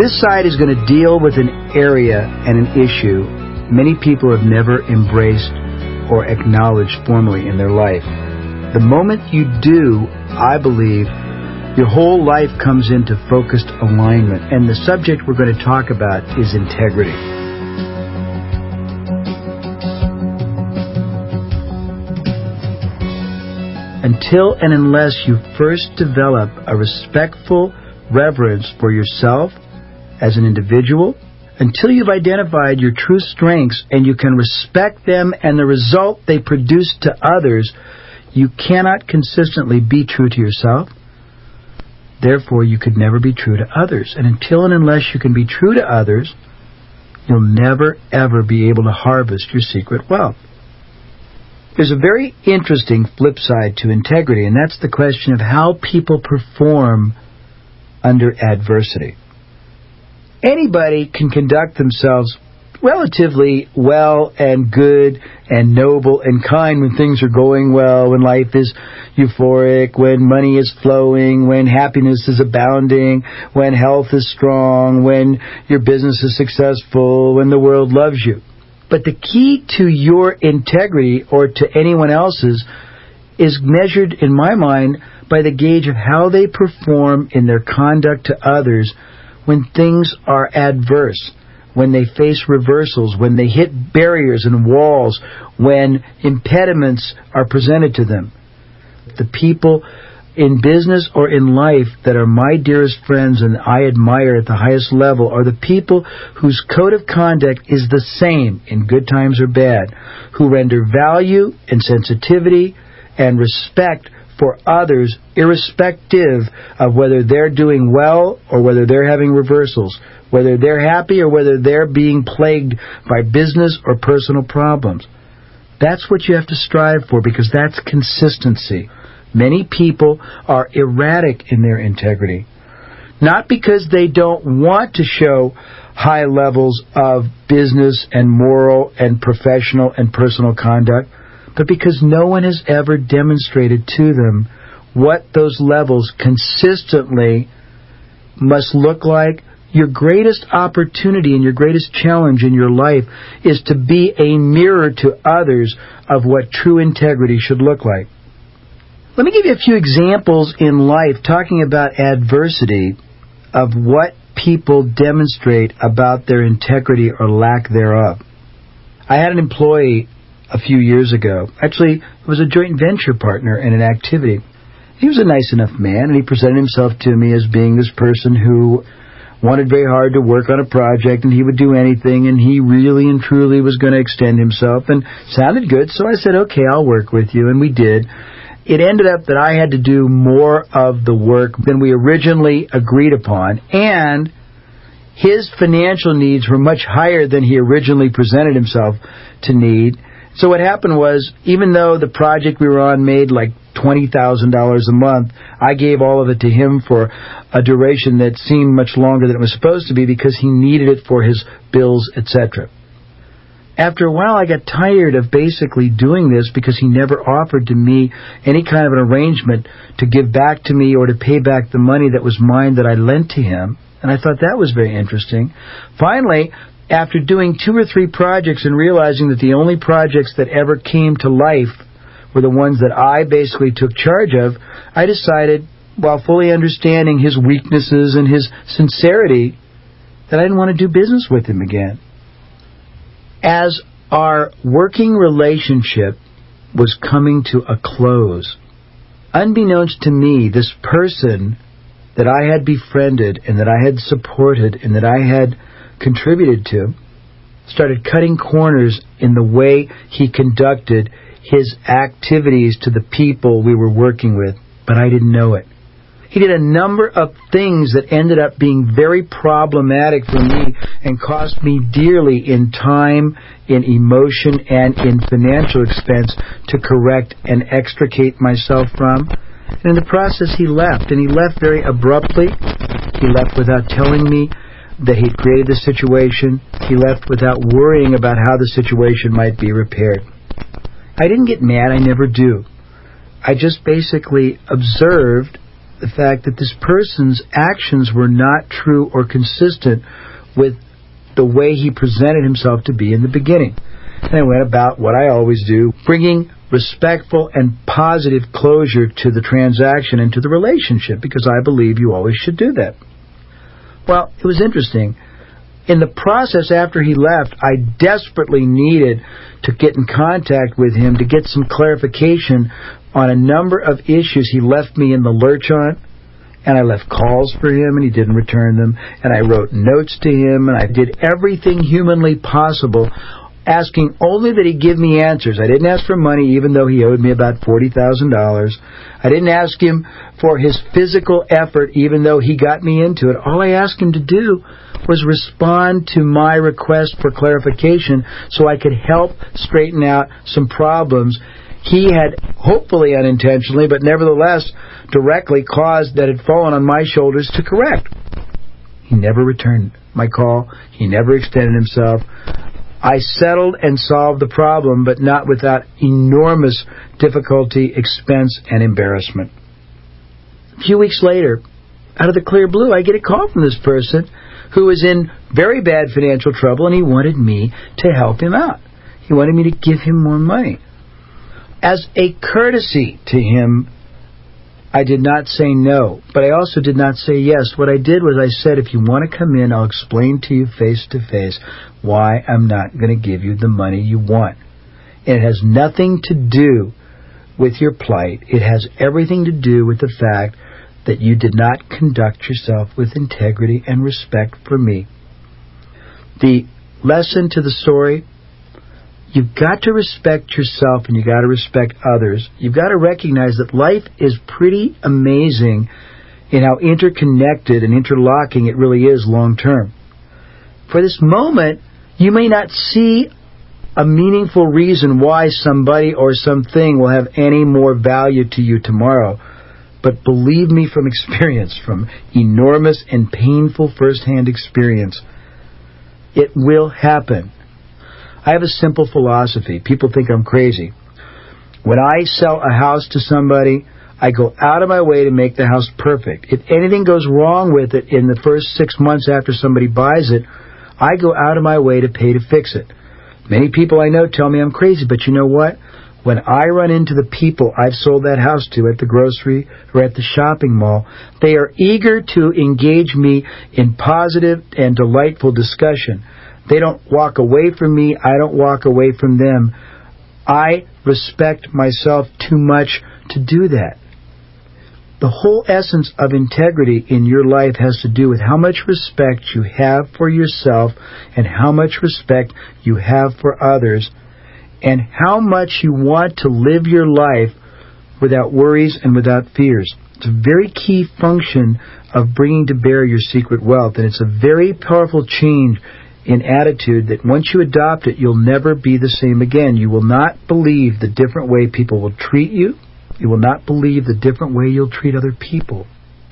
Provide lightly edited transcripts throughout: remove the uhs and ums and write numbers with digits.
this side is going to deal with an area and an issue many people have never embraced or acknowledged formally in their life. The moment you do, I believe, your whole life comes into focused alignment. And the subject we're going to talk about is integrity. Until and unless you first develop a respectful reverence for yourself as an individual, until you've identified your true strengths and you can respect them and the result they produce to others, you cannot consistently be true to yourself. Therefore, you could never be true to others. And until and unless you can be true to others, you'll never, ever be able to harvest your secret wealth. There's a very interesting flip side to integrity, and that's the question of how people perform under adversity. Anybody can conduct themselves relatively well and good and noble and kind when things are going well, when life is euphoric, when money is flowing, when happiness is abounding, when health is strong, when your business is successful, when the world loves you. But the key to your integrity, or to anyone else's, is measured, in my mind, by the gauge of how they perform in their conduct to others when things are adverse, when they face reversals, when they hit barriers and walls, when impediments are presented to them. The people in business or in life that are my dearest friends and I admire at the highest level are the people whose code of conduct is the same in good times or bad, who render value and sensitivity and respect for others irrespective of whether they're doing well or whether they're having reversals, whether they're happy or whether they're being plagued by business or personal problems. That's what you have to strive for, because that's consistency. Many people are erratic in their integrity, not because they don't want to show high levels of business and moral and professional and personal conduct, but because no one has ever demonstrated to them what those levels consistently must look like. Your greatest opportunity and your greatest challenge in your life is to be a mirror to others of what true integrity should look like. Let me give you a few examples in life talking about adversity of what people demonstrate about their integrity or lack thereof. I had an employee a few years ago. Actually, it was a joint venture partner in an activity. He was a nice enough man, and he presented himself to me as being this person who wanted very hard to work on a project, and he would do anything, and he really and truly was going to extend himself, and sounded good. So I said, okay, I'll work with you, and we did. It ended up that I had to do more of the work than we originally agreed upon, and his financial needs were much higher than he originally presented himself to need. So what happened was, even though the project we were on made like $20,000 a month, I gave all of it to him for a duration that seemed much longer than it was supposed to be because he needed it for his bills, etc. After a while, I got tired of basically doing this because he never offered to me any kind of an arrangement to give back to me or to pay back the money that was mine that I lent to him. And I thought that was very interesting. Finally, after doing 2 or 3 projects and realizing that the only projects that ever came to life were the ones that I basically took charge of, I decided, while fully understanding his weaknesses and his sincerity, that I didn't want to do business with him again. As our working relationship was coming to a close, unbeknownst to me, this person that I had befriended and that I had supported and that I had contributed to started cutting corners in the way he conducted his activities to the people we were working with, but I didn't know it. He did a number of things that ended up being very problematic for me and cost me dearly in time, in emotion, and in financial expense to correct and extricate myself from. And in the process, he left, and he left very abruptly. He left without telling me that he'd created the situation. He left without worrying about how the situation might be repaired. I didn't get mad. I never do. I just basically observed the fact that this person's actions were not true or consistent with the way he presented himself to be in the beginning. And I went about what I always do, bringing respectful and positive closure to the transaction and to the relationship, because I believe you always should do that. Well, it was interesting. In the process after he left, I desperately needed to get in contact with him to get some clarification on a number of issues he left me in the lurch on. And I left calls for him, and he didn't return them. And I wrote notes to him, and I did everything humanly possible, asking only that he give me answers. I didn't ask for money, even though he owed me about $40,000. I didn't ask him for his physical effort, even though he got me into it. All I asked him to do was respond to my request for clarification so I could help straighten out some problems he had, hopefully unintentionally, but nevertheless directly caused, that had fallen on my shoulders to correct. He never returned my call. He never extended himself. I settled and solved the problem, but not without enormous difficulty, expense, and embarrassment. A few weeks later, out of the clear blue, I get a call from this person who was in very bad financial trouble, and he wanted me to help him out. He wanted me to give him more money. As a courtesy to him, I did not say no, but I also did not say yes. What I did was I said, if you want to come in, I'll explain to you face to face why I'm not going to give you the money you want. And it has nothing to do with your plight. It has everything to do with the fact that you did not conduct yourself with integrity and respect for me. The lesson to the story: you've got to respect yourself, and you've got to respect others. You've got to recognize that life is pretty amazing in how interconnected and interlocking it really is long term. For this moment, you may not see a meaningful reason why somebody or something will have any more value to you tomorrow. But believe me from experience, from enormous and painful first-hand experience, it will happen. I have a simple philosophy. People think I'm crazy. When I sell a house to somebody, I go out of my way to make the house perfect. If anything goes wrong with it in the first 6 months after somebody buys it, I go out of my way to pay to fix it. Many people I know tell me I'm crazy, but you know what? When I run into the people I've sold that house to at the grocery or at the shopping mall, they are eager to engage me in positive and delightful discussion. They don't walk away from me. I don't walk away from them. I respect myself too much to do that. The whole essence of integrity in your life has to do with how much respect you have for yourself and how much respect you have for others, and how much you want to live your life without worries and without fears. It's a very key function of bringing to bear your secret wealth, and it's a very powerful change in attitude that once you adopt it, you'll never be the same again. You will not believe the different way people will treat you. You will not believe the different way you'll treat other people.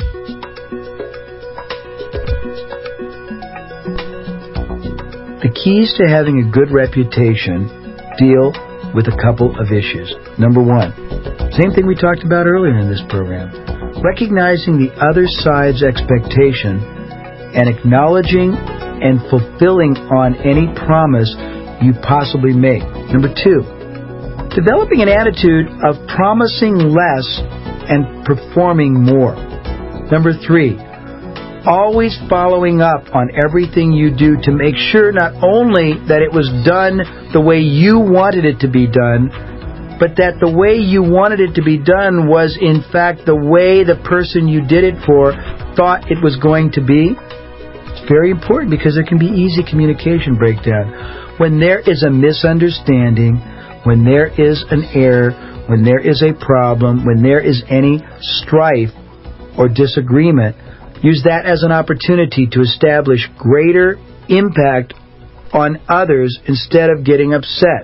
The keys to having a good reputation deal with a couple of issues. Number one, same thing we talked about earlier in this program, recognizing the other side's expectation and acknowledging and fulfilling on any promise you possibly make. Number two, developing an attitude of promising less and performing more. Number three, always following up on everything you do to make sure not only that it was done the way you wanted it to be done, but that the way you wanted it to be done was in fact the way the person you did it for thought it was going to be. It's very important because there can be easy communication breakdown. When there is a misunderstanding, when there is an error, when there is a problem, when there is any strife or disagreement, use that as an opportunity to establish greater impact on others instead of getting upset.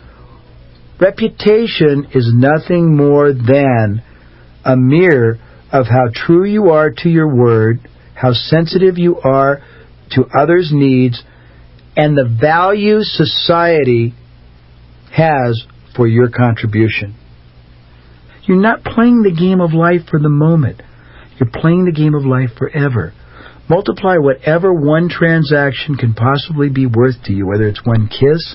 Reputation is nothing more than a mirror of how true you are to your word, how sensitive you are to others' needs, and the value society has for your contribution. You're not playing the game of life for the moment. You're playing the game of life forever. Multiply whatever one transaction can possibly be worth to you, whether it's one kiss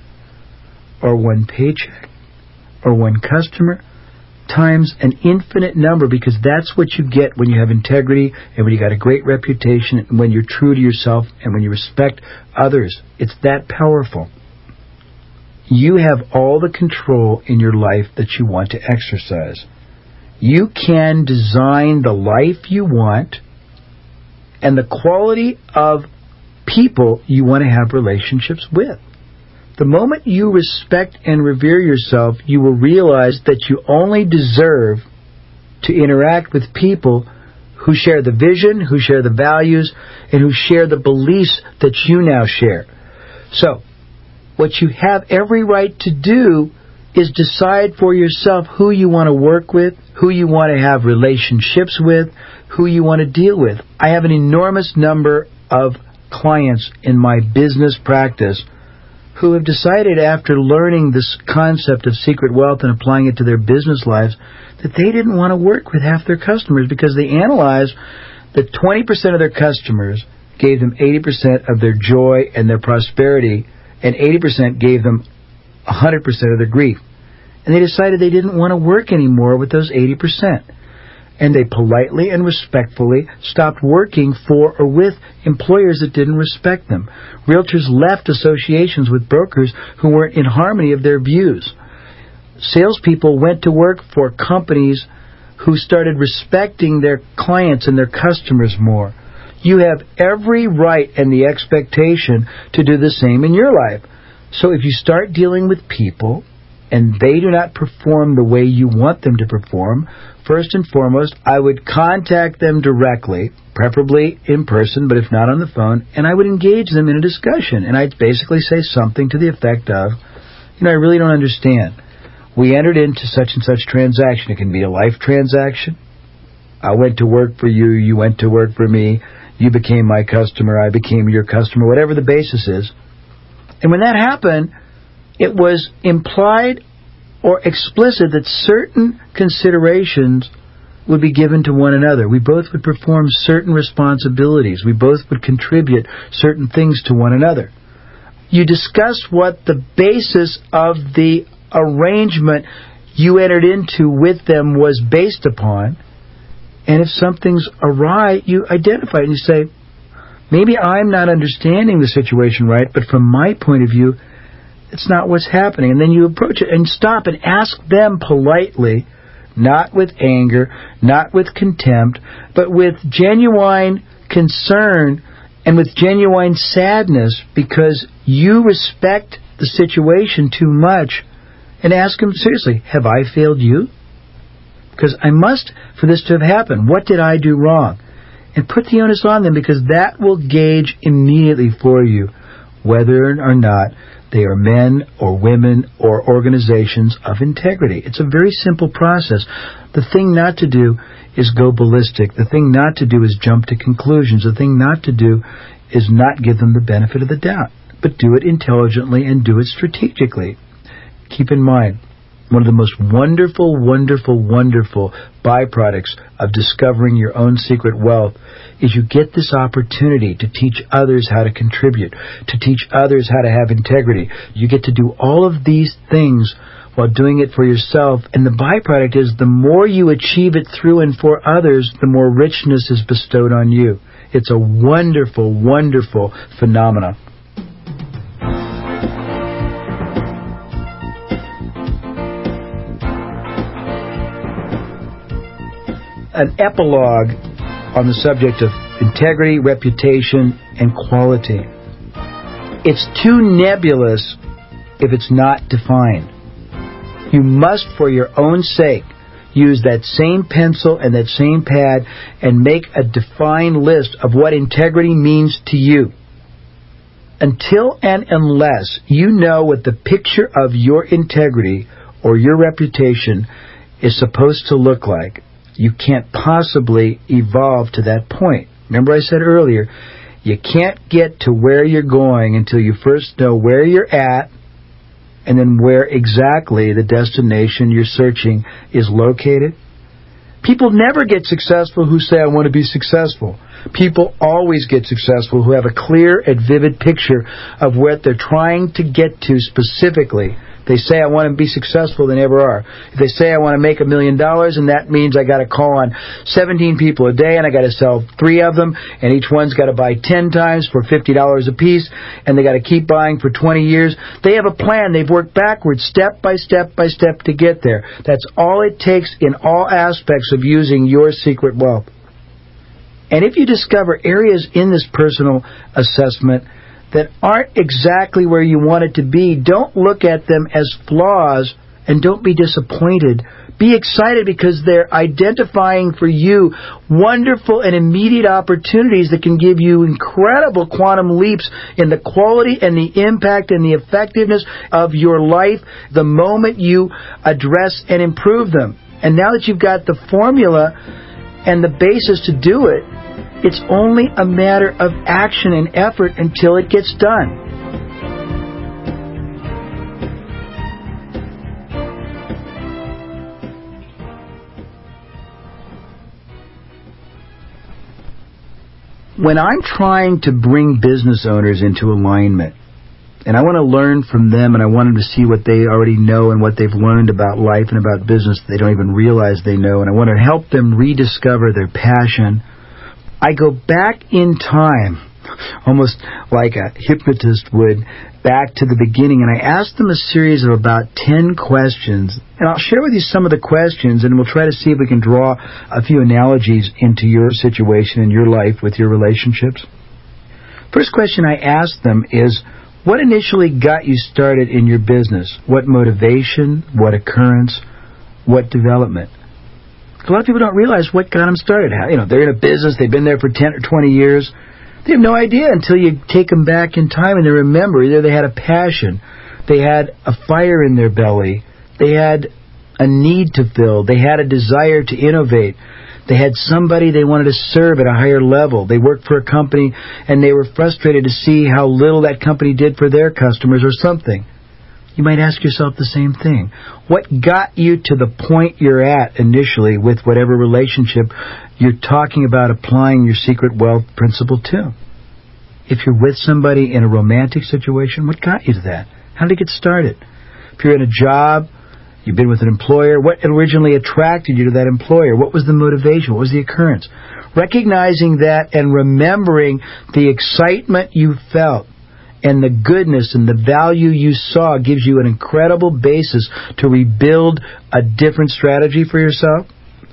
or one paycheck or one customer, times an infinite number, because that's what you get when you have integrity and when you got a great reputation and when you're true to yourself and when you respect others. It's that powerful. You have all the control in your life that you want to exercise. You can design the life you want and the quality of people you want to have relationships with. The moment you respect and revere yourself, you will realize that you only deserve to interact with people who share the vision, who share the values, and who share the beliefs that you now share. So, what you have every right to do is decide for yourself who you want to work with, who you want to have relationships with, who you want to deal with. I have an enormous number of clients in my business practice who have decided, after learning this concept of secret wealth and applying it to their business lives, that they didn't want to work with half their customers, because they analyzed that 20% of their customers gave them 80% of their joy and their prosperity, and 80% gave them 100% of their grief. And they decided they didn't want to work anymore with those 80%. And they politely and respectfully stopped working for or with employers that didn't respect them. Realtors left associations with brokers who weren't in harmony of their views. Salespeople went to work for companies who started respecting their clients and their customers more. You have every right and the expectation to do the same in your life. So if you start dealing with people and they do not perform the way you want them to perform, first and foremost, I would contact them directly, preferably in person, but if not on the phone, and I would engage them in a discussion. And I'd basically say something to the effect of, I really don't understand. We entered into such and such transaction. It can be a life transaction. I went to work for you. You went to work for me. You became my customer. I became your customer, whatever the basis is. And when that happened, it was implied or explicit that certain considerations would be given to one another. We both would perform certain responsibilities. We both would contribute certain things to one another. You discuss what the basis of the arrangement you entered into with them was based upon, and if something's awry, you identify it and you say, maybe I'm not understanding the situation right, but from my point of view, it's not what's happening. And then you approach it and stop and ask them politely, not with anger, not with contempt, but with genuine concern and with genuine sadness, because you respect the situation too much, and ask them seriously, have I failed you? Because I must, for this to have happened. What did I do wrong? And put the onus on them, because that will gauge immediately for you whether or not they are men or women or organizations of integrity. It's a very simple process. The thing not to do is go ballistic. The thing not to do is jump to conclusions. The thing not to do is not give them the benefit of the doubt, but do it intelligently and do it strategically. Keep in mind, one of the most wonderful, wonderful, wonderful byproducts of discovering your own secret wealth is you get this opportunity to teach others how to contribute, to teach others how to have integrity. You get to do all of these things while doing it for yourself. And the byproduct is the more you achieve it through and for others, the more richness is bestowed on you. It's a wonderful, wonderful phenomenon. An epilogue on the subject of integrity, reputation, and quality. It's too nebulous if it's not defined. You must, for your own sake, use that same pencil and that same pad and make a defined list of what integrity means to you. Until and unless you know what the picture of your integrity or your reputation is supposed to look like, you can't possibly evolve to that point. Remember I said earlier, you can't get to where you're going until you first know where you're at and then where exactly the destination you're searching is located. People never get successful who say, I want to be successful. People always get successful who have a clear and vivid picture of what they're trying to get to specifically. They say, I want to be successful, they never are. If they say, I want to make $1 million, and that means I got to call on 17 people a day, and I got to sell 3 of them, and each one's got to buy 10 times for $50 a piece, and they got to keep buying for 20 years. They have a plan. They've worked backwards, step by step by step to get there. That's all it takes in all aspects of using your secret wealth. And if you discover areas in this personal assessment that aren't exactly where you want it to be, don't look at them as flaws and don't be disappointed. Be excited because they're identifying for you wonderful and immediate opportunities that can give you incredible quantum leaps in the quality and the impact and the effectiveness of your life the moment you address and improve them. And now that you've got the formula and the basis to do it, it's only a matter of action and effort until it gets done. When I'm trying to bring business owners into alignment, and I want to learn from them, and I want them to see what they already know and what they've learned about life and about business that they don't even realize they know, and I want to help them rediscover their passion, I go back in time, almost like a hypnotist would, back to the beginning, and I ask them a series of about 10 questions. And I'll share with you some of the questions, and we'll try to see if we can draw a few analogies into your situation in your life with your relationships. First question I ask them is, what initially got you started in your business? What motivation? What occurrence? What development? A lot of people don't realize what got them started. They're in a business, they've been there for 10 or 20 years. They have no idea until you take them back in time and they remember either they had a passion, they had a fire in their belly, they had a need to fill, they had a desire to innovate, they had somebody they wanted to serve at a higher level. They worked for a company and they were frustrated to see how little that company did for their customers or something. You might ask yourself the same thing. What got you to the point you're at initially with whatever relationship you're talking about applying your secret wealth principle to? If you're with somebody in a romantic situation, what got you to that? How did it get started? If you're in a job, you've been with an employer, what originally attracted you to that employer? What was the motivation? What was the occurrence? Recognizing that and remembering the excitement you felt and the goodness and the value you saw gives you an incredible basis to rebuild a different strategy for yourself.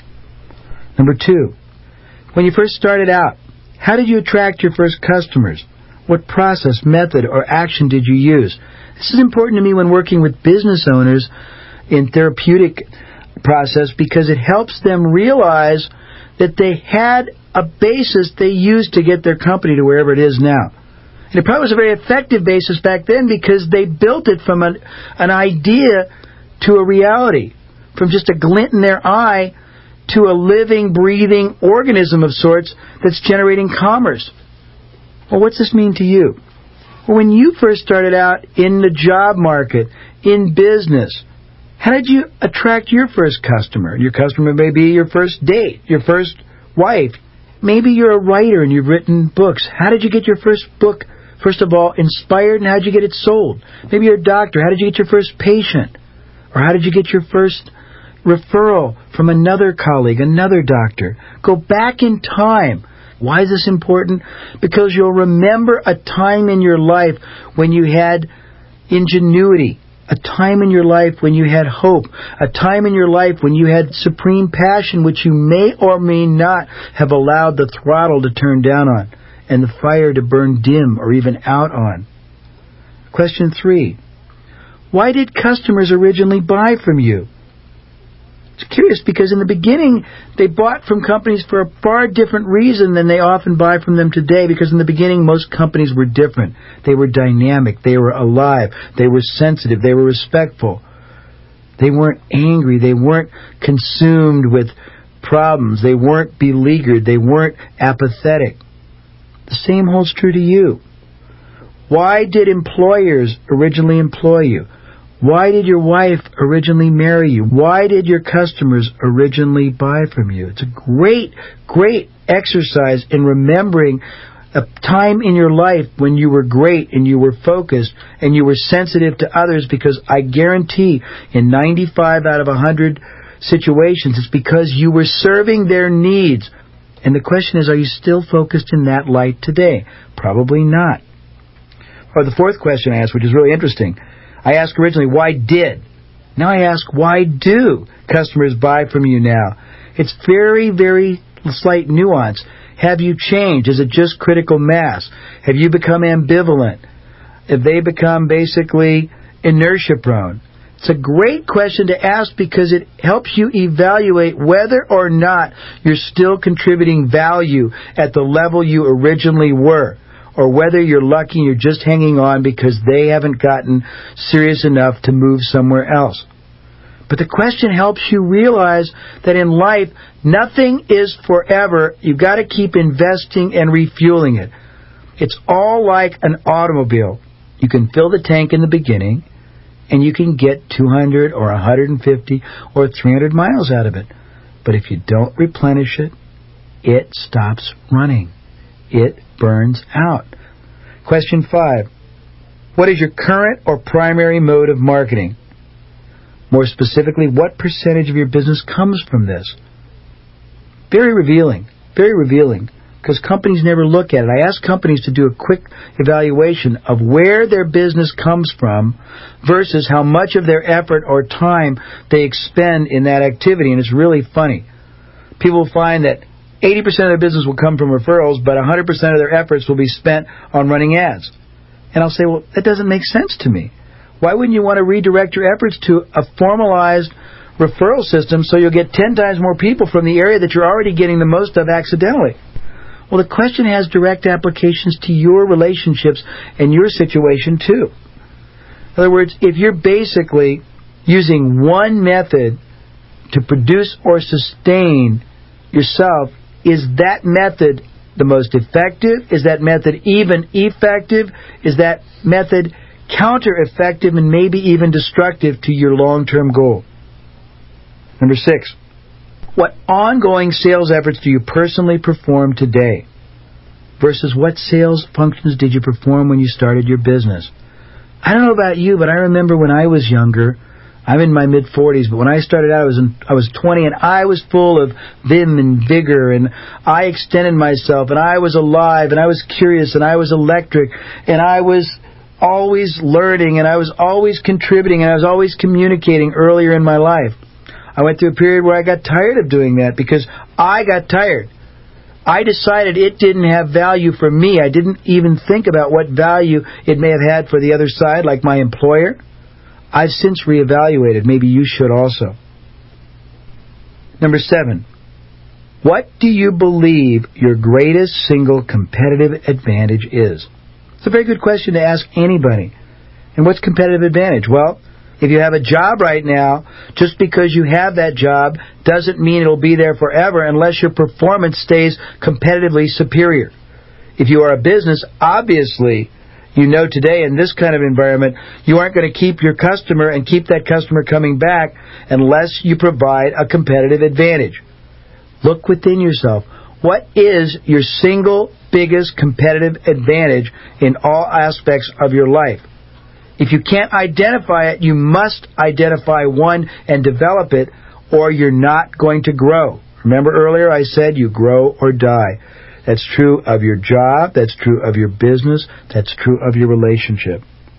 Number 2, when you first started out, how did you attract your first customers? What process, method, or action did you use? This is important to me when working with business owners in therapeutic process because it helps them realize that they had a basis they used to get their company to wherever it is now. And it probably was a very effective basis back then because they built it from an idea to a reality, from just a glint in their eye to a living, breathing organism of sorts that's generating commerce. Well, what's this mean to you? Well, when you first started out in the job market, in business, how did you attract your first customer? Your customer may be your first date, your first wife. Maybe you're a writer and you've written books. How did you get your first book, first of all, inspired, and how did you get it sold? Maybe you're a doctor. How did you get your first patient? Or how did you get your first referral from another colleague, another doctor? Go back in time. Why is this important? Because you'll remember a time in your life when you had ingenuity, a time in your life when you had hope, a time in your life when you had supreme passion which you may or may not have allowed the throttle to turn down on and the fire to burn dim or even out on. Question 3. Why did customers originally buy from you? It's curious because in the beginning they bought from companies for a far different reason than they often buy from them today, because in the beginning most companies were different. They were dynamic, they were alive, they were sensitive, they were respectful. They weren't angry, they weren't consumed with problems, they weren't beleaguered, they weren't apathetic. The same holds true to you. Why did employers originally employ you? Why did your wife originally marry you? Why did your customers originally buy from you? It's a great, great exercise in remembering a time in your life when you were great and you were focused and you were sensitive to others, because I guarantee in 95 out of 100 situations it's because you were serving their needs. And the question is, are you still focused in that light today? Probably not. Or the fourth question I asked, which is really interesting. I asked originally, why did? Now I ask, why do customers buy from you now? It's very, very slight nuance. Have you changed? Is it just critical mass? Have you become ambivalent? Have they become basically inertia prone? It's a great question to ask because it helps you evaluate whether or not you're still contributing value at the level you originally were, or whether you're lucky and you're just hanging on because they haven't gotten serious enough to move somewhere else. But the question helps you realize that in life, nothing is forever. You've got to keep investing and refueling it. It's all like an automobile. You can fill the tank in the beginning, and you can get 200 or 150 or 300 miles out of it. But if you don't replenish it, it stops running. It burns out. Question 5. What is your current or primary mode of marketing? More specifically, what percentage of your business comes from this? Very revealing, because companies never look at it. I ask companies to do a quick evaluation of where their business comes from versus how much of their effort or time they expend in that activity, and it's really funny. People find that 80% of their business will come from referrals, but 100% of their efforts will be spent on running ads. And I'll say, well, that doesn't make sense to me. Why wouldn't you want to redirect your efforts to a formalized referral system so you'll get 10 times more people from the area that you're already getting the most of accidentally? Well, the question has direct applications to your relationships and your situation too. In other words, if you're basically using one method to produce or sustain yourself, is that method the most effective? Is that method even effective? Is that method counter-effective and maybe even destructive to your long-term goal? Number 6. What ongoing sales efforts do you personally perform today versus what sales functions did you perform when you started your business? I don't know about you, but I remember when I was younger, I'm in my mid-40s, but when I started out, I was 20, and I was full of vim and vigor, and I extended myself, and I was alive, and I was curious, and I was electric, and I was always learning, and I was always contributing, and I was always communicating earlier in my life. I went through a period where I got tired of doing that because I got tired. I decided it didn't have value for me. I didn't even think about what value it may have had for the other side, like my employer. I've since reevaluated. Maybe you should also. Number 7. What do you believe your greatest single competitive advantage is? It's a very good question to ask anybody. And what's competitive advantage? Well, if you have a job right now, just because you have that job doesn't mean it'll be there forever unless your performance stays competitively superior. If you are a business, obviously, you know today in this kind of environment, you aren't going to keep your customer and keep that customer coming back unless you provide a competitive advantage. Look within yourself. What is your single biggest competitive advantage in all aspects of your life? If you can't identify it, you must identify one and develop it, or you're not going to grow. Remember earlier I said you grow or die. That's true of your job. That's true of your business. That's true of your relationship.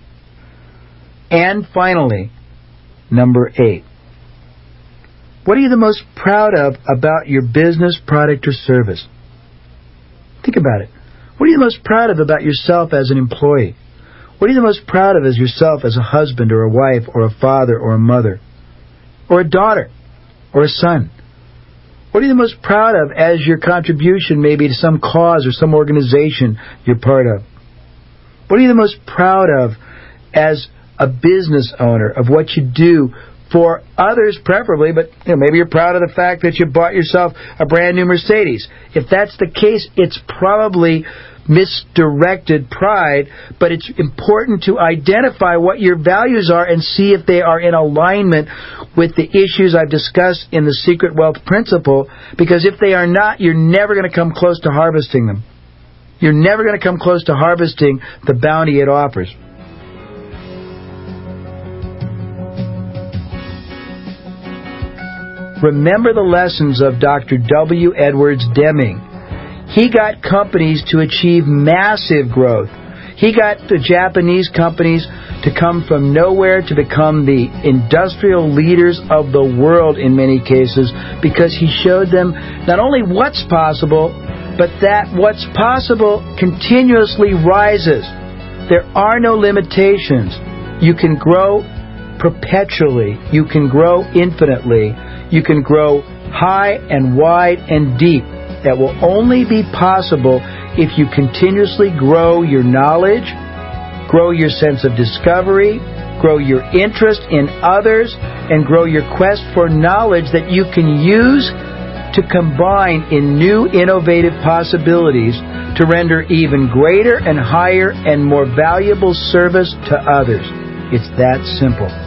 And finally, number 8. What are you the most proud of about your business, product, or service? Think about it. What are you the most proud of about yourself as an employee? What are you the most proud of as yourself as a husband or a wife or a father or a mother or a daughter or a son? What are you the most proud of as your contribution maybe to some cause or some organization you're part of? What are you the most proud of as a business owner, of what you do for others preferably, but maybe you're proud of the fact that you bought yourself a brand new Mercedes. If that's the case, it's probably misdirected pride, but it's important to identify what your values are and see if they are in alignment with the issues I've discussed in the Secret Wealth Principle, because if they are not, you're never going to come close to harvesting them. You're never going to come close to harvesting the bounty it offers. Remember the lessons of Dr. W. Edwards Deming. He got companies to achieve massive growth. He got the Japanese companies to come from nowhere to become the industrial leaders of the world in many cases, because he showed them not only what's possible, but that what's possible continuously rises. There are no limitations. You can grow perpetually. You can grow infinitely. You can grow high and wide and deep. That will only be possible if you continuously grow your knowledge, grow your sense of discovery, grow your interest in others, and grow your quest for knowledge that you can use to combine in new innovative possibilities to render even greater and higher and more valuable service to others. It's that simple.